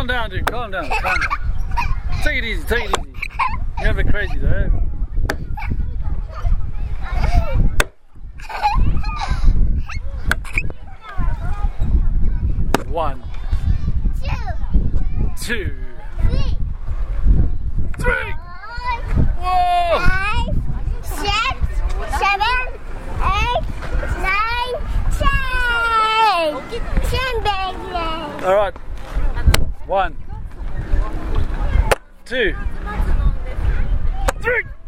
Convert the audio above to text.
Calm down, dude. Calm down. Calm down. Take it easy. Take it easy. You're a bit crazy, though. 1, 2, 3. Whoa! 5, 6, 7, 8, 9, 10. 10 babies. All right. 1, 2, 3.